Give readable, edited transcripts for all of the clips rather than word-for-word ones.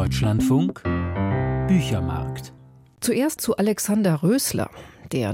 Deutschlandfunk Büchermarkt. Zuerst zu Alexander Rösler. Der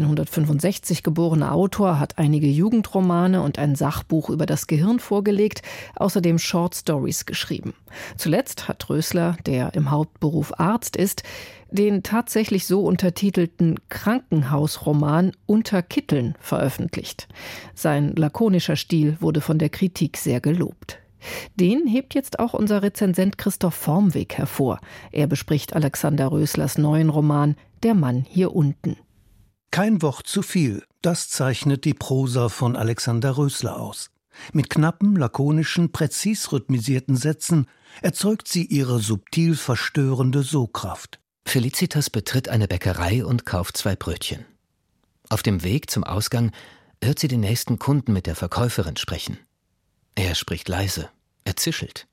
1965 geborene Autor hat einige Jugendromane und ein Sachbuch über das Gehirn vorgelegt, außerdem Short Stories geschrieben. Zuletzt hat Rösler, der im Hauptberuf Arzt ist, den tatsächlich so untertitelten Krankenhausroman Unter Kitteln veröffentlicht. Sein lakonischer Stil wurde von der Kritik sehr gelobt. Den hebt jetzt auch unser Rezensent Christoph Vormweg hervor. Er bespricht Alexander Röslers neuen Roman Der Mann hier unten. Kein Wort zu viel, das zeichnet die Prosa von Alexander Rösler aus. Mit knappen, lakonischen, präzis rhythmisierten Sätzen erzeugt sie ihre subtil verstörende Sogkraft. Felicitas betritt eine Bäckerei und kauft 2 Brötchen. Auf dem Weg zum Ausgang hört sie den nächsten Kunden mit der Verkäuferin sprechen. Er spricht leise, er zischelt.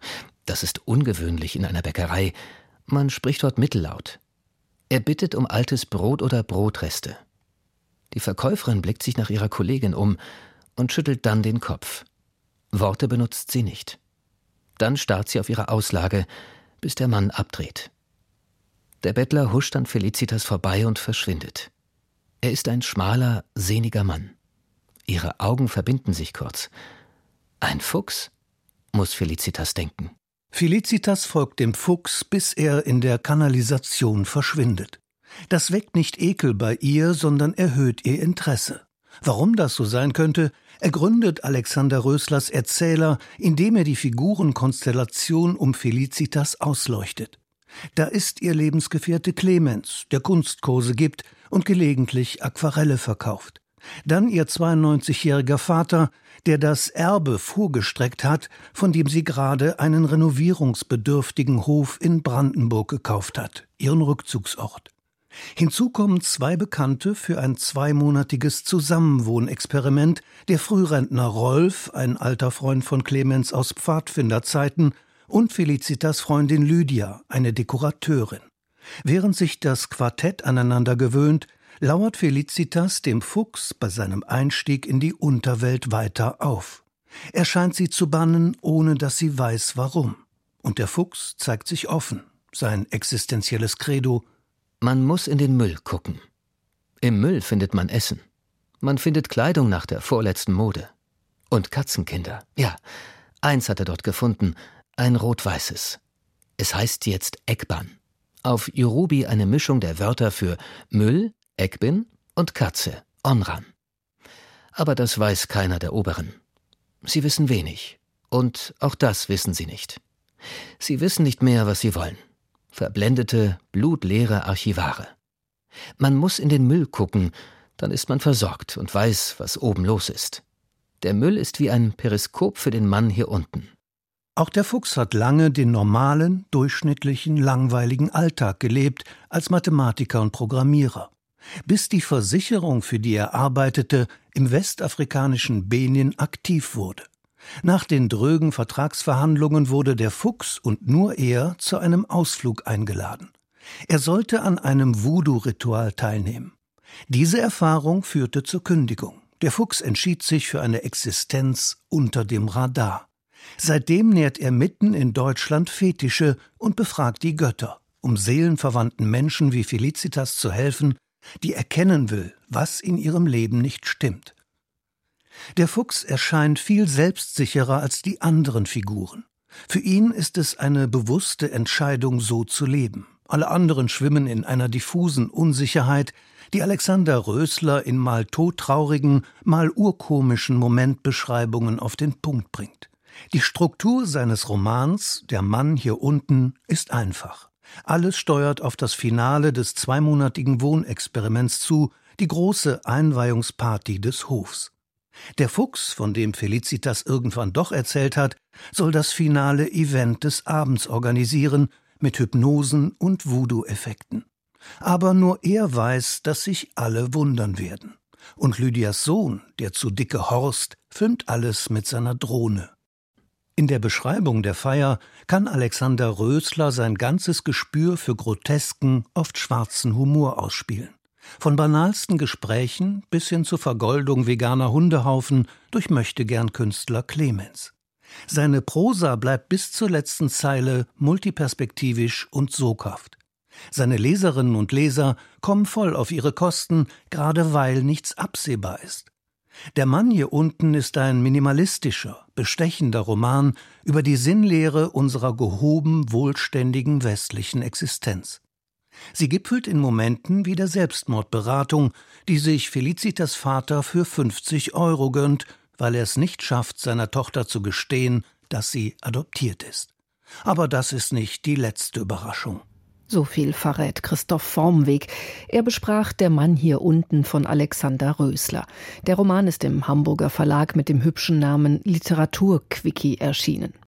Das ist ungewöhnlich in einer Bäckerei, man spricht dort mittellaut. Er bittet um altes Brot oder Brotreste. Die Verkäuferin blickt sich nach ihrer Kollegin um und schüttelt dann den Kopf. Worte benutzt sie nicht. Dann starrt sie auf ihre Auslage, bis der Mann abdreht. Der Bettler huscht an Felicitas vorbei und verschwindet. Er ist ein schmaler, sehniger Mann. Ihre Augen verbinden sich kurz. Ein Fuchs, muss Felicitas denken. Felicitas folgt dem Fuchs, bis er in der Kanalisation verschwindet. Das weckt nicht Ekel bei ihr, sondern erhöht ihr Interesse. Warum das so sein könnte, ergründet Alexander Röslers Erzähler, indem er die Figurenkonstellation um Felicitas ausleuchtet. Da ist ihr Lebensgefährte Clemens, der Kunstkurse gibt und gelegentlich Aquarelle verkauft. Dann ihr 92-jähriger Vater, der das Erbe vorgestreckt hat, von dem sie gerade einen renovierungsbedürftigen Hof in Brandenburg gekauft hat, ihren Rückzugsort. Hinzu kommen 2 Bekannte für ein 2-monatiges Zusammenwohnexperiment, der Frührentner Rolf, ein alter Freund von Clemens aus Pfadfinderzeiten, und Felicitas Freundin Lydia, eine Dekorateurin. Während sich das Quartett aneinander gewöhnt, lauert Felicitas dem Fuchs bei seinem Einstieg in die Unterwelt weiter auf. Er scheint sie zu bannen, ohne dass sie weiß, warum. Und der Fuchs zeigt sich offen, sein existenzielles Credo: Man muss in den Müll gucken. Im Müll findet man Essen. Man findet Kleidung nach der vorletzten Mode. Und Katzenkinder. Ja, eins hat er dort gefunden, ein rot-weißes. Es heißt jetzt Eckban. Auf Yorubi eine Mischung der Wörter für Müll, Eckbin und Katze, Onran. Aber das weiß keiner der Oberen. Sie wissen wenig. Und auch das wissen sie nicht. Sie wissen nicht mehr, was sie wollen. Verblendete, blutleere Archivare. Man muss in den Müll gucken, dann ist man versorgt und weiß, was oben los ist. Der Müll ist wie ein Periskop für den Mann hier unten. Auch der Fuchs hat lange den normalen, durchschnittlichen, langweiligen Alltag gelebt als Mathematiker und Programmierer. Bis die Versicherung, für die er arbeitete, im westafrikanischen Benin aktiv wurde. Nach den drögen Vertragsverhandlungen wurde der Fuchs und nur er zu einem Ausflug eingeladen. Er sollte an einem Voodoo-Ritual teilnehmen. Diese Erfahrung führte zur Kündigung. Der Fuchs entschied sich für eine Existenz unter dem Radar. Seitdem nährt er mitten in Deutschland Fetische und befragt die Götter, um seelenverwandten Menschen wie Felicitas zu helfen, die erkennen will, was in ihrem Leben nicht stimmt. Der Fuchs erscheint viel selbstsicherer als die anderen Figuren. Für ihn ist es eine bewusste Entscheidung, so zu leben. Alle anderen schwimmen in einer diffusen Unsicherheit, die Alexander Rösler in mal todtraurigen, mal urkomischen Momentbeschreibungen auf den Punkt bringt. Die Struktur seines Romans, Der Mann hier unten, ist einfach. Alles steuert auf das Finale des 2-monatigen Wohnexperiments zu, die große Einweihungsparty des Hofs. Der Fuchs, von dem Felicitas irgendwann doch erzählt hat, soll das finale Event des Abends organisieren, mit Hypnosen und Voodoo-Effekten. Aber nur er weiß, dass sich alle wundern werden. Und Lydias Sohn, der zu dicke Horst, filmt alles mit seiner Drohne. In der Beschreibung der Feier kann Alexander Rösler sein ganzes Gespür für grotesken, oft schwarzen Humor ausspielen. Von banalsten Gesprächen bis hin zur Vergoldung veganer Hundehaufen durch Möchtegern-Künstler Clemens. Seine Prosa bleibt bis zur letzten Zeile multiperspektivisch und soghaft. Seine Leserinnen und Leser kommen voll auf ihre Kosten, gerade weil nichts absehbar ist. Der Mann hier unten ist ein minimalistischer, bestechender Roman über die Sinnlehre unserer gehoben wohlständigen westlichen Existenz. Sie gipfelt in Momenten wie der Selbstmordberatung, die sich Felicitas Vater für 50 € gönnt, weil er es nicht schafft, seiner Tochter zu gestehen, dass sie adoptiert ist. Aber das ist nicht die letzte Überraschung. So viel verrät Christoph Vormweg. Er besprach Der Mann hier unten von Alexander Rösler. Der Roman ist im Hamburger Verlag mit dem hübschen Namen Literaturquickie erschienen.